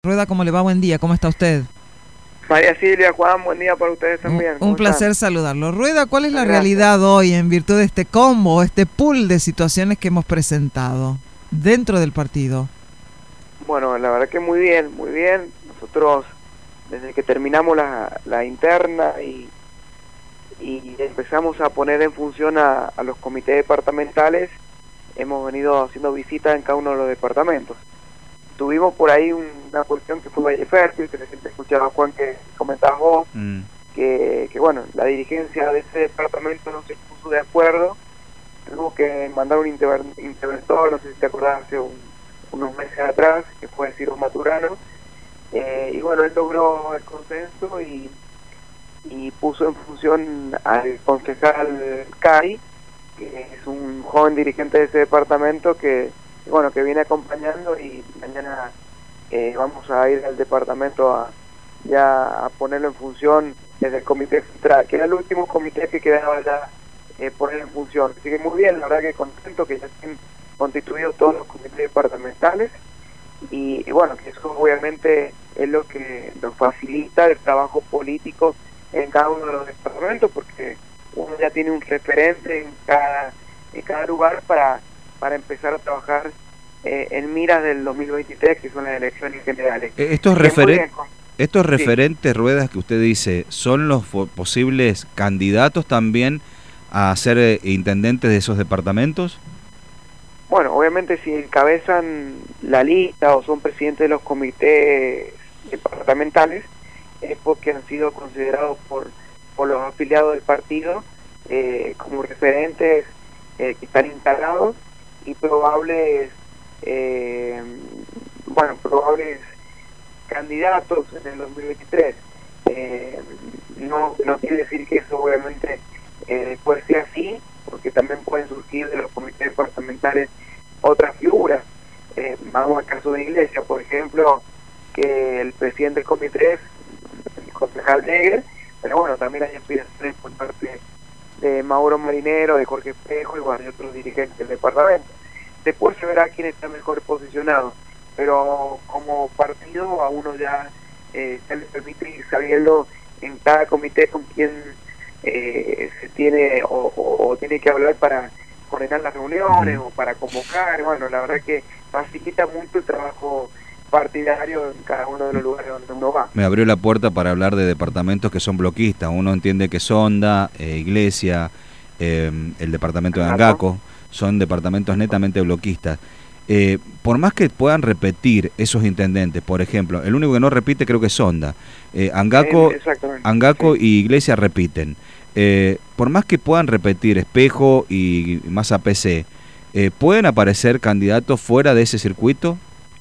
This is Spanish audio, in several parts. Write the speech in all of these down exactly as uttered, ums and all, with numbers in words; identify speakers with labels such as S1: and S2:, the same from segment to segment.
S1: Rueda, ¿cómo le va? Buen día, ¿cómo está usted?
S2: María Silvia, Juan, buen día para ustedes también.
S1: Un, un placer
S2: están?
S1: saludarlo. Rueda, ¿cuál es la
S2: Gracias.
S1: realidad hoy en virtud de este combo, este pool de situaciones que hemos presentado dentro del partido?
S2: Bueno, la verdad que muy bien, muy bien. Nosotros, desde que terminamos la, la interna y, y empezamos a poner en función a, a los comités departamentales, hemos venido haciendo visitas en cada uno de los departamentos. Tuvimos por ahí un, una cuestión que fue Valle Fértil, que recién te escuchaba, Juan, que comentabas vos, mm. que, que bueno, la dirigencia de ese departamento no se puso de acuerdo, tuvo que mandar un interver, interventor, no sé si te acordás, hace un, unos meses atrás, que fue Ciro Maturano, eh, y bueno, él logró el consenso y, y puso en función al concejal Cari, que es un joven dirigente de ese departamento que bueno, que viene acompañando, y mañana eh, vamos a ir al departamento a ya a ponerlo en función desde el comité central, que era el último comité que quedaba ya eh, poner en función. Así que muy bien, la verdad que contento que ya estén constituidos todos los comités departamentales, y, y bueno, que eso obviamente es lo que nos facilita el trabajo político en cada uno de los departamentos, porque uno ya tiene un referente en cada, en cada lugar para para empezar a trabajar eh, en miras del dos mil veintitrés, que son las elecciones generales.
S1: Estos, referen estos referentes, sí. Ruedas, que usted dice, ¿son los posibles candidatos también a ser eh, intendentes de esos departamentos?
S2: Bueno, obviamente si encabezan la lista o son presidentes de los comités departamentales, es porque han sido considerados por, por los afiliados del partido eh, como referentes eh, que están instalados y probables eh, bueno probables candidatos en el dos mil veintitrés. Eh, no no quiere decir que eso obviamente eh, después sea así, porque también pueden surgir de los comités departamentales otras figuras. Eh, vamos al caso de Iglesia, por ejemplo, que el presidente del comité es el concejal Neger, pero bueno, también hay aspiraciones por parte de Mauro Marinero, de Jorge Espejo y bueno, de otros dirigentes del departamento. Después se verá quién está mejor posicionado, pero como partido a uno ya eh, se le permite ir sabiendo en cada comité con quién eh, se tiene o, o, o tiene que hablar para coordinar las reuniones uh-huh. o para convocar. Bueno, la verdad que facilita mucho el trabajo partidario en cada uno de los lugares donde uno va.
S3: Me abrió la puerta para hablar de departamentos que son bloquistas. Uno entiende que Sonda, eh, Iglesia, eh, el departamento de Angaco, son departamentos netamente bloquistas. Eh, por más que puedan repetir esos intendentes, por ejemplo, el único que no repite creo que es Sonda. Eh, Angaco, eh, Angaco sí. y Iglesia repiten. Eh, por más que puedan repetir Espejo y más A P C, eh, ¿pueden aparecer candidatos fuera de ese circuito?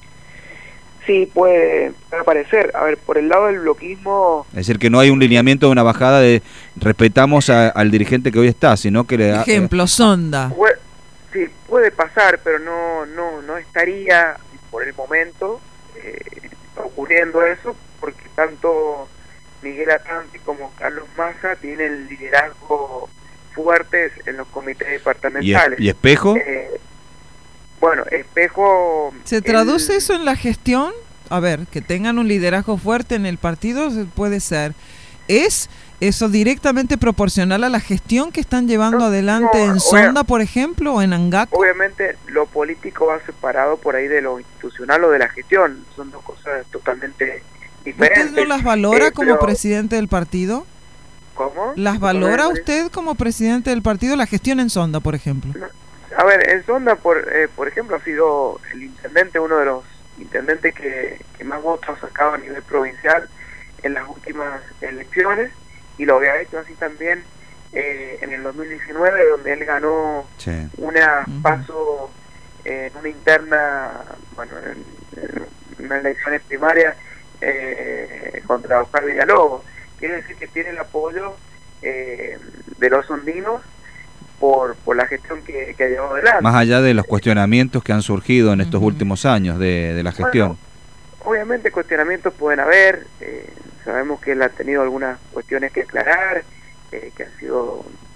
S2: Sí, puede aparecer. A ver, por el lado del bloquismo...
S3: Es decir, que no hay un lineamiento de una bajada de respetamos a, al dirigente que hoy está, sino que le da...
S1: Ejemplo, Sonda.
S2: Puede, sí, puede pasar, pero no no no estaría por el momento eh, ocurriendo eso, porque tanto Miguel Atanti como Carlos Massa tienen liderazgo fuertes en los comités departamentales.
S3: ¿Y, y Espejo?
S2: Eh, Bueno, Espejo...
S1: ¿Se traduce el... eso en la gestión? A ver, que tengan un liderazgo fuerte en el partido puede ser. ¿Es eso directamente proporcional a la gestión que están llevando no, adelante no, en Sonda, por ejemplo, o en Angaco?
S2: Obviamente lo político va separado por ahí de lo institucional o de la gestión. Son dos cosas totalmente diferentes.
S1: ¿Usted no las valora
S2: eh,
S1: como
S2: pero...
S1: presidente del partido?
S2: ¿Cómo?
S1: ¿Las valora usted como presidente del partido la gestión en Sonda, por ejemplo?
S2: No. A ver, en Sonda, por eh, por ejemplo, ha sido el intendente, uno de los intendentes que, que más votos ha sacado a nivel provincial en las últimas elecciones, y lo había hecho así también eh, en el dos mil diecinueve, donde él ganó sí. una uh-huh. paso en eh, una interna, bueno, en, en unas elecciones primarias eh, contra Oscar Villalobos. Quiere decir que tiene el apoyo eh, de los sondinos por por la gestión que, que ha llevado adelante.
S3: Más allá de los cuestionamientos que han surgido en estos uh-huh. últimos años de, de la gestión.
S2: Bueno, obviamente cuestionamientos pueden haber, eh, sabemos que él ha tenido algunas cuestiones que aclarar, eh, que han sido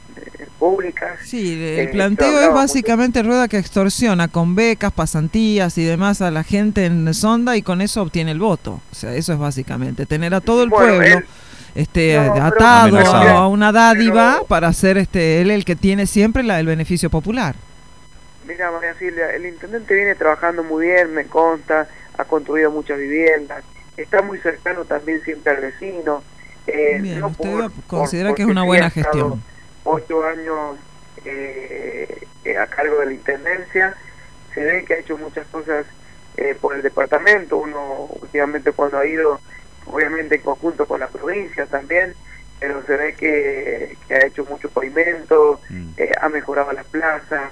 S2: eh, públicas.
S1: Sí, el
S2: eh,
S1: planteo es básicamente mucho. Rueda que extorsiona con becas, pasantías y demás a la gente en Sonda y con eso obtiene el voto. O sea, eso es básicamente tener a todo el bueno, pueblo él, este no, atado pero, a una dádiva pero, para ser este él el que tiene siempre la, el beneficio popular.
S2: Mira, María Silvia, el intendente viene trabajando muy bien, me consta, ha construido muchas viviendas, está muy cercano también siempre al vecino. Eh,
S1: bien,
S2: no
S1: usted
S2: por,
S1: considera
S2: por,
S1: que es una buena gestión.
S2: Ocho años eh, a cargo de la intendencia, se ve que ha hecho muchas cosas eh, por el departamento. Uno últimamente cuando ha ido, obviamente en conjunto con la provincia también, pero se ve que, que ha hecho mucho pavimento, mm. eh, ha mejorado las plazas.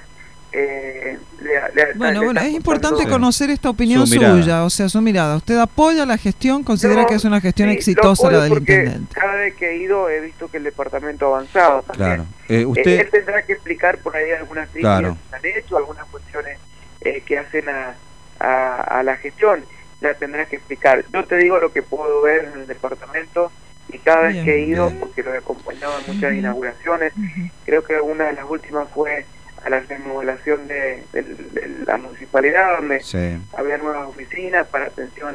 S2: Eh, le, le,
S1: bueno,
S2: le
S1: bueno, es importante
S2: sí.
S1: conocer esta opinión su suya, o sea, su mirada. ¿Usted apoya la gestión? ¿Considera no, que es una gestión sí, exitosa la del intendente?
S2: Cada vez que he ido he visto que el departamento ha avanzado también.
S3: Claro. Eh, usted...
S2: eh, él tendrá que explicar por ahí algunas críticas
S3: claro.
S2: que han hecho, algunas cuestiones eh, que hacen a, a, a la gestión. La tendrá que explicar. Yo te digo lo que puedo ver en el departamento y cada vez bien, que he ido, bien. porque lo he acompañado en muchas uh-huh. inauguraciones, uh-huh. creo que una de las últimas fue a la remodelación de, de, de la municipalidad, donde
S3: sí.
S2: había nuevas oficinas para atención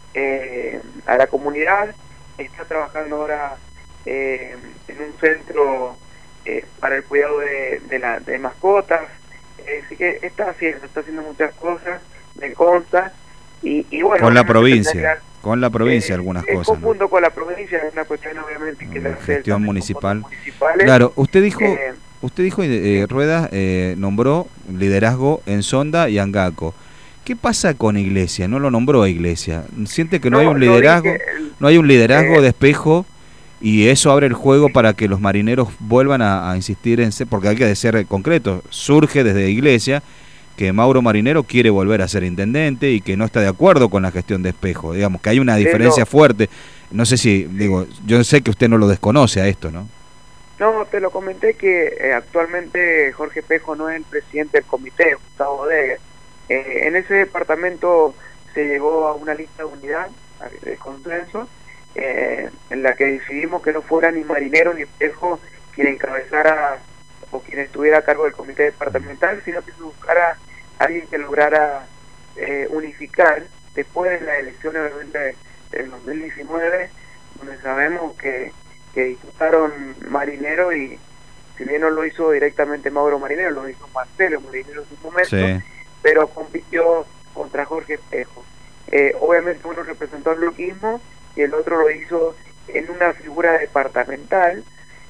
S2: eh, a la comunidad. Está trabajando ahora eh, en un centro eh, para el cuidado de, de, la, de mascotas, eh, así que está haciendo, está haciendo muchas cosas, me consta, y, y bueno...
S3: Con la provincia, con la provincia eh, algunas
S2: en
S3: cosas.
S2: En conjunto ¿no? con la provincia, es una cuestión obviamente que...
S3: La gestión municipal.
S2: Municipales.
S3: Claro, usted dijo...
S2: Eh,
S3: Usted dijo, eh, Rueda eh, nombró liderazgo en Sonda y Angaco. ¿Qué pasa con Iglesia? No lo nombró a Iglesia. ¿Siente que no, no hay un liderazgo, no, el, no hay un liderazgo eh, de Espejo y eso abre el juego para que los marineros vuelvan a, a insistir en ser, porque hay que ser concreto, surge desde Iglesia que Mauro Marinero quiere volver a ser intendente y que no está de acuerdo con la gestión de Espejo, digamos que hay una diferencia pero, fuerte. No sé si, digo, yo sé que usted no lo desconoce a esto, ¿no?
S2: No, te lo comenté que eh, actualmente Jorge Espejo no es el presidente del comité, Gustavo Bodeguer. Eh, en ese departamento se llegó a una lista de unidad, de consenso, eh, en la que decidimos que no fuera ni Marinero ni Espejo quien encabezara o quien estuviera a cargo del comité departamental, sino que se buscara a alguien que lograra eh, unificar después de las elecciones obviamente del dos mil diecinueve, donde sabemos que que disputaron Marinero y si bien no lo hizo directamente Mauro Marinero, lo hizo Marcelo Marinero en su momento,
S3: sí.
S2: pero compitió contra Jorge Espejo. Eh, obviamente uno representó al bloquismo y el otro lo hizo en una figura departamental,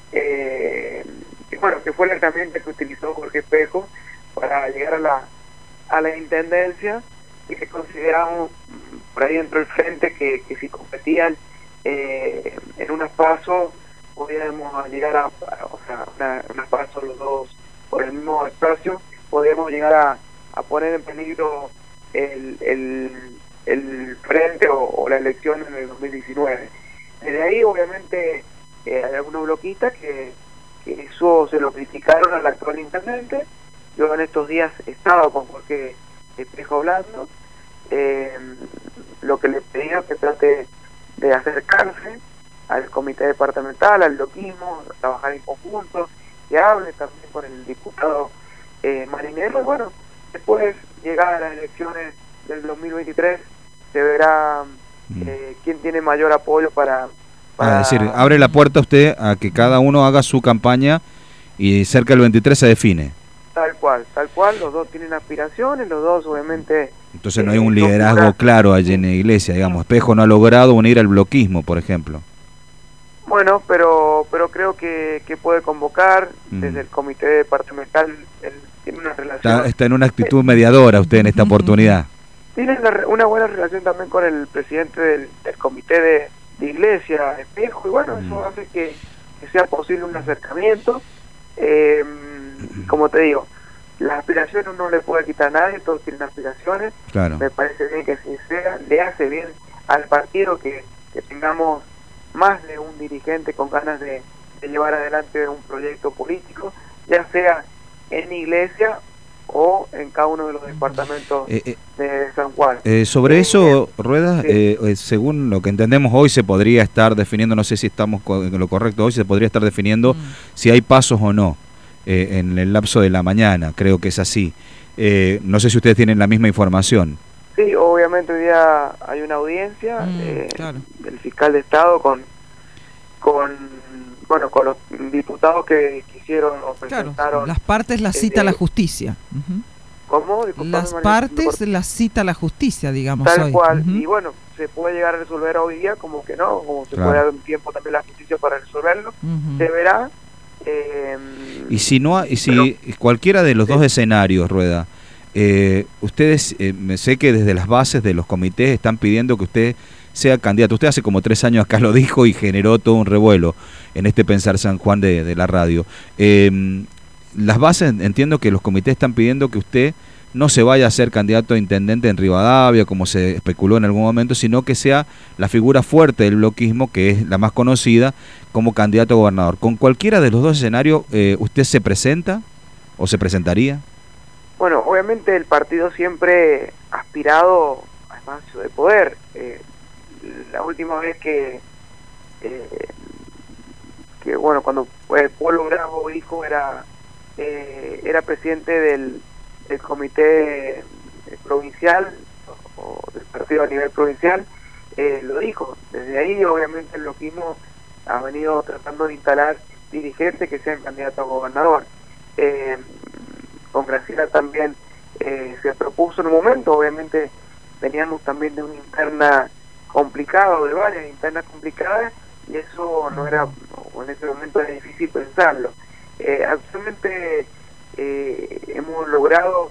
S2: eh, que bueno, que fue la herramienta que utilizó Jorge Espejo para llegar a la a la intendencia y que consideramos por ahí dentro del frente que, que si competían Eh, en unas pasos podíamos llegar a, o sea, una, unas pasos los dos por el mismo espacio, podíamos llegar a, a poner en peligro el, el, el frente o, o la elección en el dos mil diecinueve. Desde ahí obviamente eh, hay algunos bloquistas que, que eso se lo criticaron al actual intendente. Yo en estos días he estado con Jorge Espejo hablando, eh, lo que le pedía es que trate de acercarse al comité departamental, al bloquismo, trabajar en conjunto, que hable también con el diputado eh, Marinero, y bueno, después llegar a las elecciones del dos mil veintitrés se verá eh, quién tiene mayor apoyo para, para...
S3: Es decir, abre la puerta usted a que cada uno haga su campaña y cerca del veintitrés se define.
S2: Tal cual, tal cual, los dos tienen aspiraciones, los dos obviamente...
S3: Entonces no hay un liderazgo no claro allí en la Iglesia, digamos, Espejo no ha logrado unir al bloquismo, por ejemplo.
S2: Bueno, pero pero creo que, que puede convocar mm. desde el comité departamental, él tiene una relación...
S3: Está, está en una actitud mediadora usted en esta oportunidad.
S2: Tiene una, una buena relación también con el presidente del, del comité de, de Iglesia, Espejo, y bueno, mm. eso hace que, que sea posible un acercamiento. Eh, como te digo, las aspiraciones uno no le puede quitar a nadie, todos tienen aspiraciones.
S3: Claro.
S2: Me parece bien que así sea, le hace bien al partido que, que tengamos más de un dirigente con ganas de, de llevar adelante un proyecto político, ya sea en Iglesia o en cada uno de los departamentos eh, eh, de San Juan.
S3: Eh, sobre eh, eso, Rueda, sí. eh, según lo que entendemos hoy se podría estar definiendo, no sé si estamos en lo correcto hoy, se podría estar definiendo mm. si hay pasos o no eh, en el lapso de la mañana, creo que es así. Eh, no sé si ustedes tienen la misma información.
S2: Sí, obviamente hoy día hay una audiencia mm, eh, claro. del fiscal de Estado con con bueno con los diputados que quisieron o presentaron.
S1: Claro, las partes las cita eh, la justicia. Uh-huh.
S2: ¿Cómo?
S1: Las partes las cita la justicia, digamos.
S2: Tal
S1: hoy.
S2: cual.
S1: Uh-huh.
S2: Y bueno, se puede llegar a resolver hoy día, como que no, como se
S3: claro.
S2: puede dar un tiempo también la justicia para resolverlo. Uh-huh. Se verá. Eh,
S3: y si no, y si pero, cualquiera de los sí. dos escenarios, Rueda, eh, ustedes, eh, me sé que desde las bases de los comités están pidiendo que usted sea candidato. Usted hace como tres años acá lo dijo y generó todo un revuelo en este Pensar San Juan de, de la radio. Eh, las bases, entiendo que los comités están pidiendo que usted no se vaya a ser candidato a intendente en Rivadavia, como se especuló en algún momento, sino que sea la figura fuerte del bloquismo, que es la más conocida, como candidato a gobernador. ¿Con cualquiera de los dos escenarios eh, usted se presenta o se presentaría?
S2: Bueno, obviamente el partido siempre ha aspirado a espacio de poder. Eh, la última vez que, eh, que bueno, cuando el Pueblo Bravo hijo era, eh, era presidente del el comité provincial o del partido a nivel provincial, eh, lo dijo. Desde ahí obviamente el bloquismo ha venido tratando de instalar dirigentes que sean candidatos a gobernador. Eh, con Graciela también eh, se propuso en un momento, obviamente veníamos también de una interna complicada o de varias internas complicadas y eso no era, en ese momento era difícil pensarlo. Eh, actualmente Eh, hemos logrado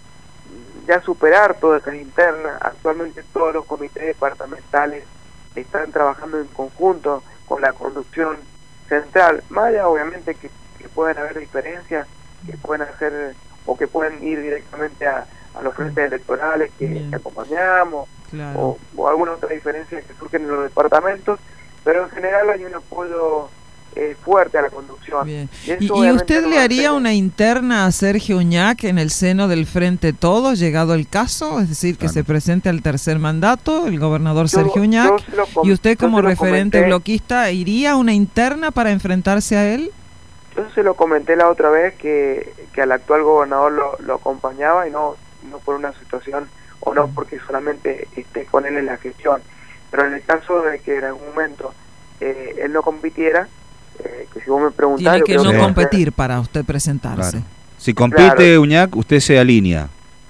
S2: ya superar todas esas internas. Actualmente todos los comités departamentales están trabajando en conjunto con la conducción central, más allá obviamente que, que pueden haber diferencias que pueden hacer o que pueden ir directamente a, a los frentes electorales que, que acompañamos, claro. o, o alguna otra diferencia que surgen en los departamentos, pero en general hay un apoyo Eh, fuerte a la conducción.
S1: Bien. ¿Y, ¿Y usted no le haría una interna a Sergio Uñac en el seno del Frente Todos, llegado el caso? Es decir, que claro. se presente al tercer mandato, el gobernador yo, Sergio Uñac, y usted como referente comenté, bloquista, ¿iría a una interna para enfrentarse a él?
S2: Yo se lo comenté la otra vez que, que al actual gobernador lo, lo acompañaba y no, no por una situación, o no porque solamente esté con él en la gestión, pero en el caso de que en algún momento eh, él no compitiera, Eh, que si vos me preguntás,
S1: tiene que no
S2: que
S1: competir que... para usted presentarse.
S3: Claro. Si compite claro. Uñac, usted se alinea.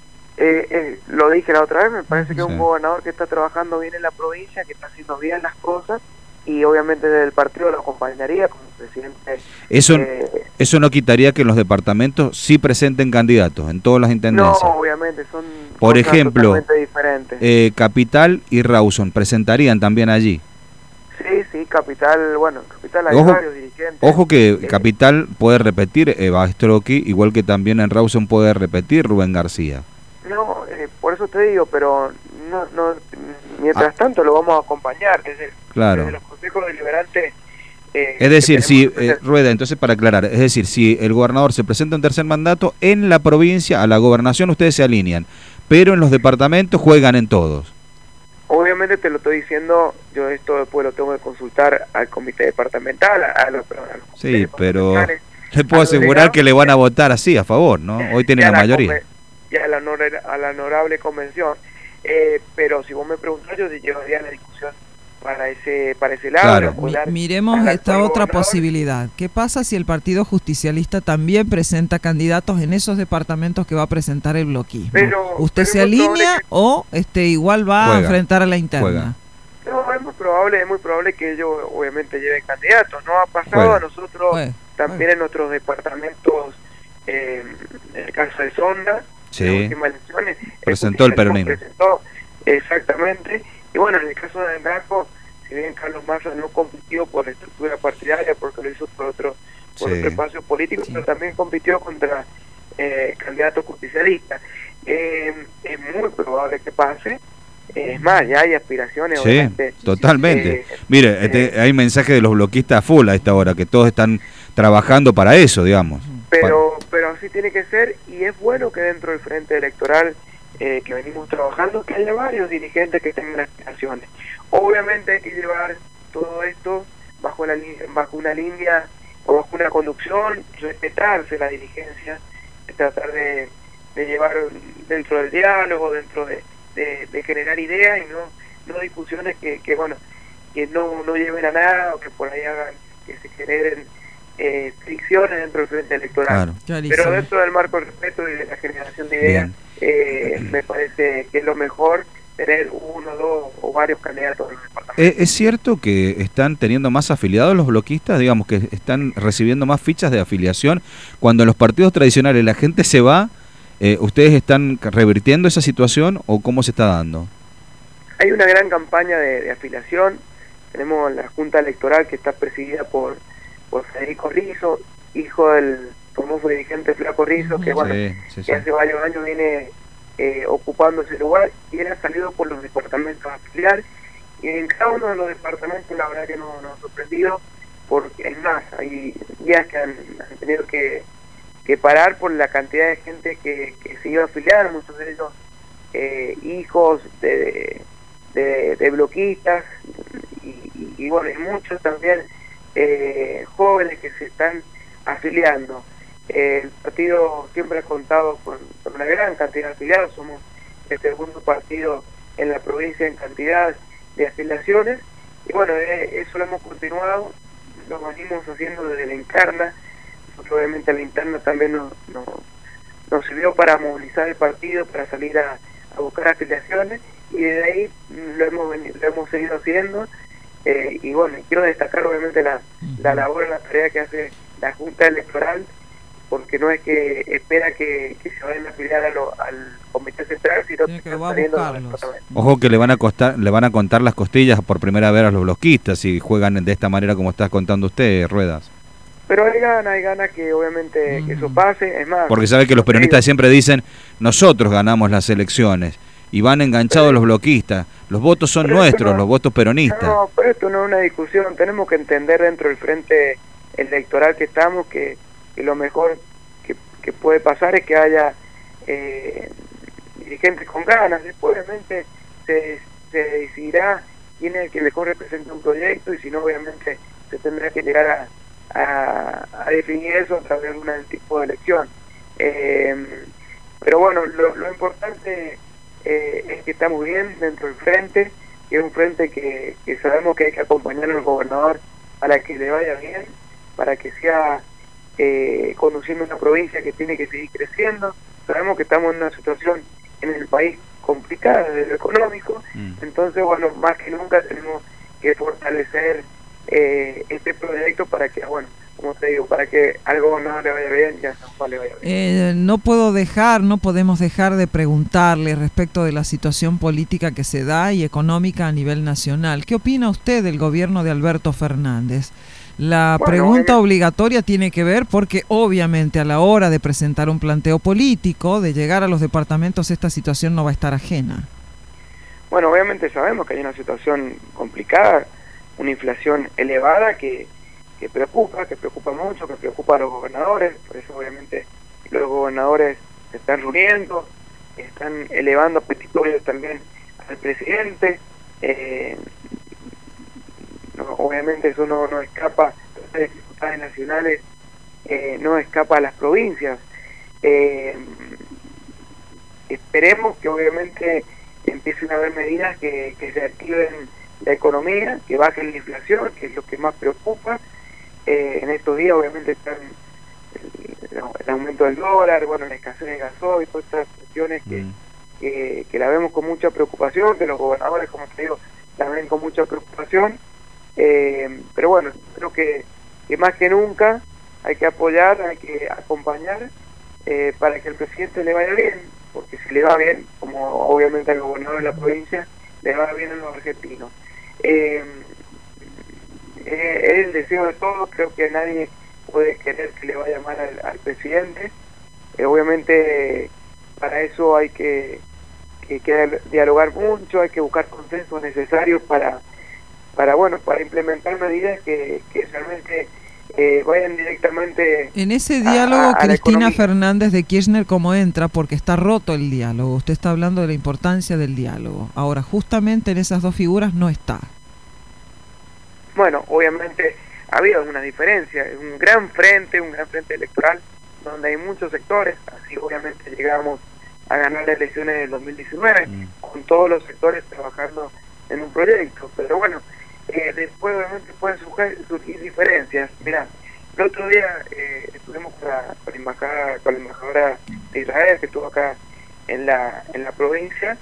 S2: Eh, eh, lo dije la otra vez, me parece que sí. es un gobernador que está trabajando bien en la provincia, que está haciendo bien las cosas y obviamente desde el partido lo acompañaría como presidente.
S3: Eso,
S2: eh,
S3: eso no quitaría que en los departamentos sí presenten candidatos en todas las intendencias.
S2: No, obviamente, son
S3: por ejemplo,
S2: diferentes.
S3: Eh, Capital y Rawson presentarían también allí.
S2: Sí, sí, Capital, bueno, Capital hay
S3: ojo,
S2: varios dirigentes.
S3: Ojo que
S2: eh,
S3: Capital puede repetir Eva Stroki, igual que también en Rawson puede repetir Rubén García.
S2: No, eh, por eso te digo, pero no, no mientras ah. tanto lo vamos a acompañar desde,
S3: claro.
S2: desde los consejos deliberantes. Eh,
S3: es decir, si, eh, Rueda, entonces para aclarar, es decir, si el gobernador se presenta un tercer mandato, en la provincia, a la gobernación ustedes se alinean, pero en los departamentos juegan en todos.
S2: Obviamente te lo estoy diciendo, yo esto después lo tengo que consultar al comité departamental, a los, a los
S3: Sí, pero le puedo asegurar que le van a votar así, a favor, ¿no? Hoy tiene la, la mayoría.
S2: Y a la, a la honorable convención. Eh, pero si vos me preguntás, yo te llevaría la discusión para ese para ese lado.
S1: Claro. Miremos esta otra posibilidad. ¿Qué pasa si el Partido Justicialista también presenta candidatos en esos departamentos que va a presentar el bloquismo? Pero, ¿Usted pero se alinea que... o este igual va juega, a enfrentar a la interna?
S2: Juega. No, es muy probable, es muy probable que ellos obviamente lleven candidatos. No ha pasado juega. a nosotros juega. también juega. en otros departamentos, eh, en el caso de Sonda,
S3: sí.
S2: en las últimas elecciones,
S3: presentó el, el peronismo.
S2: Presentó, exactamente. Y bueno, en el caso de Angaco, si bien Carlos Massa no compitió por la estructura partidaria, porque lo hizo por otro, por sí. otro espacio político, sí. pero también compitió contra eh, candidatos justicialistas. Eh, es muy probable que pase. Es más, ya hay aspiraciones.
S3: Sí, obviamente. Totalmente. Eh, Mire, este, eh, hay mensajes de los bloquistas full a esta hora, que todos están trabajando para eso, digamos.
S2: pero bueno. pero así tiene que ser, y es bueno que dentro del frente electoral eh, que venimos trabajando, que haya varios dirigentes que tengan aspiraciones. Obviamente hay que llevar todo esto bajo la bajo una línea o bajo una conducción, respetarse la dirigencia, tratar de, de llevar dentro del diálogo, dentro de, de, de generar ideas y no, no discusiones que, que bueno que no, no lleven a nada o que por ahí hagan que se generen eh, fricciones dentro del frente electoral. Claro. Pero dentro del marco del respeto y de la generación de ideas, eh, me parece que es lo mejor tener uno, dos o varios candidatos en el departamento.
S3: ¿Es, ¿Es cierto que están teniendo más afiliados los bloquistas? Digamos que están recibiendo más fichas de afiliación. Cuando en los partidos tradicionales la gente se va, eh, ¿ustedes están revirtiendo esa situación o cómo se está dando?
S2: Hay una gran campaña de, de afiliación. Tenemos la Junta Electoral que está presidida por, por Federico Rizzo, hijo del famoso dirigente Flaco Rizzo, que, bueno, sí, sí, sí. que hace varios años viene eh, ocupando ese lugar, y él ha salido por los departamentos a afiliar, y en cada uno de los departamentos la verdad que nos, nos ha sorprendido, porque es más, hay días que han, han tenido que, que parar por la cantidad de gente que, que se iba a afiliar, muchos de ellos eh, hijos de, de, de bloquistas, y, y, y bueno, hay muchos también eh, jóvenes que se están afiliando. Eh, el partido siempre ha contado con, con una gran cantidad de afiliados, somos el segundo partido en la provincia en cantidad de afiliaciones, y bueno, eh, eso lo hemos continuado, lo venimos haciendo desde la interna. Obviamente la interna también nos, nos, nos sirvió para movilizar el partido, para salir a, a buscar afiliaciones, y desde ahí lo hemos venido, lo hemos seguido haciendo. Eh, y bueno, quiero destacar obviamente la, la labor, la tarea que hace la Junta Electoral, porque no es que espera que, que se vayan a afiliar a lo, al Comité Central, sino que, que va a buscarlos.
S3: Ojo que le van a costar, le van a contar las costillas por primera vez a los bloquistas si juegan de esta manera como estás contando usted, Ruedas.
S2: Pero hay ganas, hay ganas que obviamente mm. que eso pase, es más.
S3: Porque sabe que los peronistas siempre dicen, nosotros ganamos las elecciones, y van enganchados pero, los bloquistas, los votos son nuestros, no, los votos peronistas.
S2: No, pero esto no es una discusión, tenemos que entender dentro del frente electoral que estamos que, que lo mejor que, que puede pasar es que haya eh, dirigentes con ganas. Después obviamente se, se decidirá quién es el que mejor representa un proyecto, y si no obviamente se tendrá que llegar a, a, a definir eso a través de algún tipo de elección. Eh, pero bueno, lo, lo importante eh, es que estamos bien dentro del frente, que es un frente que, que sabemos que hay que acompañar al gobernador para que le vaya bien, para que sea eh, conduciendo una provincia que tiene que seguir creciendo. Sabemos que estamos en una situación en el país complicada desde lo económico, mm. entonces bueno, más que nunca tenemos que fortalecer eh, este proyecto para que, bueno, como te digo, para que al gobernador le vaya bien y a San Juan le vaya bien.
S1: Eh, no puedo dejar, no podemos dejar de preguntarle respecto de la situación política que se da y económica a nivel nacional. ¿Qué opina usted del gobierno de Alberto Fernández? La bueno, pregunta obligatoria tiene que ver porque obviamente a la hora de presentar un planteo político, de llegar a los departamentos, esta situación no va a estar ajena.
S2: Bueno, obviamente sabemos que hay una situación complicada, una inflación elevada que, que preocupa, que preocupa mucho, que preocupa a los gobernadores. Por eso obviamente los gobernadores se están reuniendo, están elevando petitorios también al presidente. Eh, No, obviamente eso no, no escapa, las dificultades nacionales eh, no escapa a las provincias. Eh, esperemos que obviamente empiecen a haber medidas que, que se activen la economía, que bajen la inflación, que es lo que más preocupa. Eh, en estos días obviamente están el, el aumento del dólar, bueno, la escasez de gasoil, todas estas cuestiones que, mm. que, que la vemos con mucha preocupación, que los gobernadores, como te digo, la ven con mucha preocupación. Eh, pero bueno, creo que, que más que nunca hay que apoyar, hay que acompañar eh, para que el presidente le vaya bien, porque si le va bien, como obviamente al gobernador de la provincia, le va bien a los argentinos. Eh, eh, es el deseo de todos, creo que nadie puede querer que le vaya mal al, al presidente. Eh, obviamente para eso hay que, que, que dialogar mucho, hay que buscar consensos necesarios para para bueno para implementar medidas que, que realmente eh, vayan directamente...
S1: En ese diálogo,
S2: a, a
S1: Cristina Fernández de Kirchner, ¿cómo entra? Porque está roto el diálogo. Usted está hablando de la importancia del diálogo. Ahora, justamente en esas dos figuras no está.
S2: Bueno, obviamente ha habido algunas diferencias. Es un gran frente, un gran frente electoral, donde hay muchos sectores. Así obviamente llegamos a ganar las elecciones del dos mil diecinueve, mm. con todos los sectores trabajando en un proyecto. Pero bueno, eh, después obviamente pueden surgir, surgir diferencias. Mira, el otro día eh, estuvimos con la, con la embajada, con la embajadora de Israel, que estuvo acá en la en la provincia,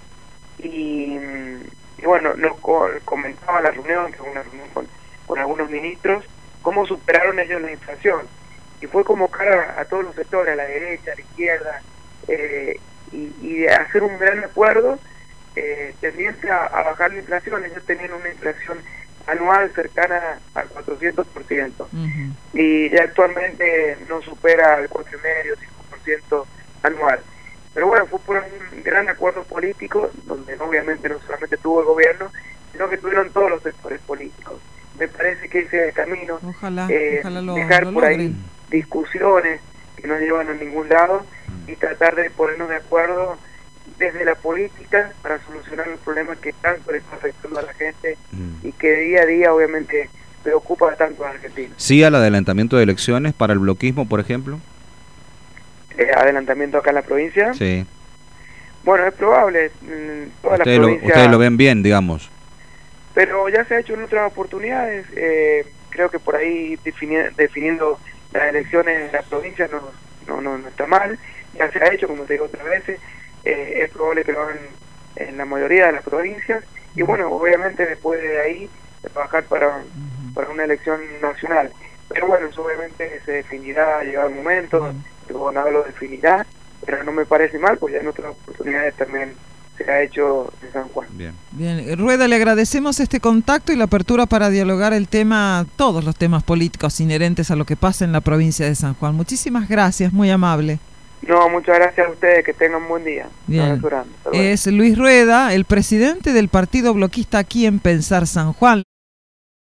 S2: y, y bueno, nos co comentaba la reunión, que fue una reunión con, con algunos ministros, cómo superaron ellos la inflación. Y fue convocar a, a todos los sectores, a la derecha, a la izquierda, eh, y, y hacer un gran acuerdo eh, tendiente a, a bajar la inflación. Ellos tenían una inflación anual cercana al cuatrocientos por ciento, uh-huh. y ya actualmente no supera el cuatro coma cinco, cinco por ciento anual. Pero bueno, fue por un gran acuerdo político, donde obviamente no solamente tuvo el gobierno, sino que tuvieron todos los sectores políticos. Me parece que ese es el camino,
S1: ojalá,
S2: eh,
S1: ojalá lo,
S2: dejar
S1: lo
S2: por ahí discusiones que no llevan a ningún lado y tratar de ponernos de acuerdo desde la política para solucionar los problemas que tanto le está afectando a la gente mm. y que día a día obviamente preocupa a tantos argentinos.
S3: ¿Sí al adelantamiento de elecciones para el bloquismo, por ejemplo?
S2: Eh, ¿Adelantamiento acá en la provincia?
S3: Sí.
S2: Bueno, es probable. Toda
S3: ustedes,
S2: la
S3: lo, ustedes lo ven bien, digamos.
S2: Pero ya se ha hecho en otras oportunidades. Eh, creo que por ahí defini definiendo las elecciones en la provincia no, no, no, no está mal. Ya se ha hecho, como te digo otras veces. Eh, es probable que lo hagan en la mayoría de las provincias. Y bueno, obviamente después de ahí trabajar para, para una elección nacional. Pero bueno, eso obviamente se definirá, llegará el momento, el gobernador lo definirá, pero no me parece mal, porque ya en otras oportunidades también se ha hecho en San Juan.
S3: Bien.
S1: Bien, Rueda, le agradecemos este contacto y la apertura para dialogar el tema, todos los temas políticos inherentes a lo que pasa en la provincia de San Juan. Muchísimas gracias, muy amable.
S2: No, muchas gracias a ustedes, que tengan un buen día.
S1: Bien. Es Luis Rueda, el presidente del partido bloquista aquí en Pensar San Juan.